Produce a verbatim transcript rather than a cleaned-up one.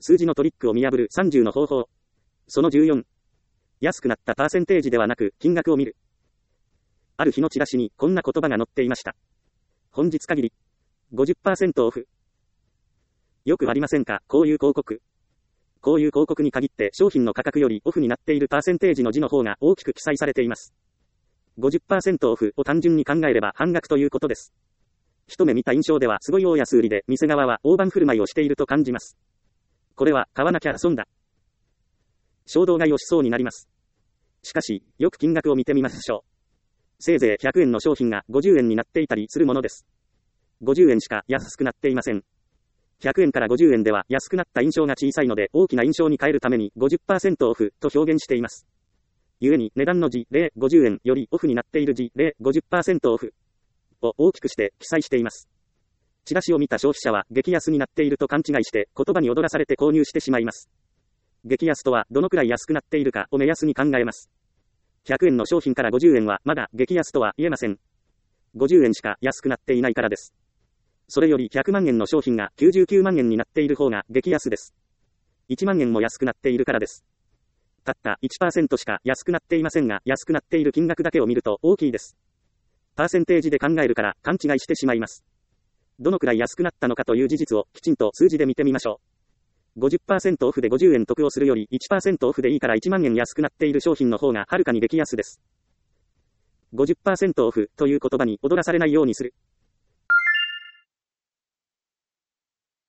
数字のトリックを見破るさんじゅうの方法。そのじゅうよん。安くなったパーセンテージではなく、金額を見る。ある日のチラシにこんな言葉が載っていました。本日限り。ごじゅっパーセント オフ。よくありませんか、こういう広告。こういう広告に限って商品の価格よりオフになっているパーセンテージの字の方が大きく記載されています。ごじゅっパーセント オフを単純に考えれば半額ということです。一目見た印象ではすごい大安売りで店側は大盤振る舞いをしていると感じます。これは買わなきゃ損だ。衝動買いをしそうになります。しかし、よく金額を見てみましょう。せいぜいひゃくえんの商品がごじゅうえんになっていたりするものです。ごじゅうえんしか安くなっていません。ひゃくえんからごじゅうえんでは安くなった印象が小さいので大きな印象に変えるために ごじゅっパーセント オフと表現しています。故に値段の字ゼロ、ごじゅうえんよりオフになっている字ゼロ、ごじゅっパーセント オフを大きくして記載しています。チラシを見た消費者は激安になっていると勘違いして言葉に踊らされて購入してしまいます。激安とはどのくらい安くなっているかを目安に考えます。ひゃくえんの商品からごじゅうえんはまだ激安とは言えません。ごじゅうえんしか安くなっていないからです。それよりひゃくまんえんの商品がきゅうじゅうきゅうまんえんになっている方が激安です。いちまんえんも安くなっているからです。たった いちパーセント しか安くなっていませんが、安くなっている金額だけを見ると大きいです。パーセンテージで考えるから勘違いしてしまいます。どのくらい安くなったのかという事実をきちんと数字で見てみましょう。ごじゅっパーセント オフでごじゅうえん得をするより いちパーセント オフでいいからいちまんえん安くなっている商品の方がはるかに激安です。ごじゅっパーセント オフという言葉に踊らされないようにする。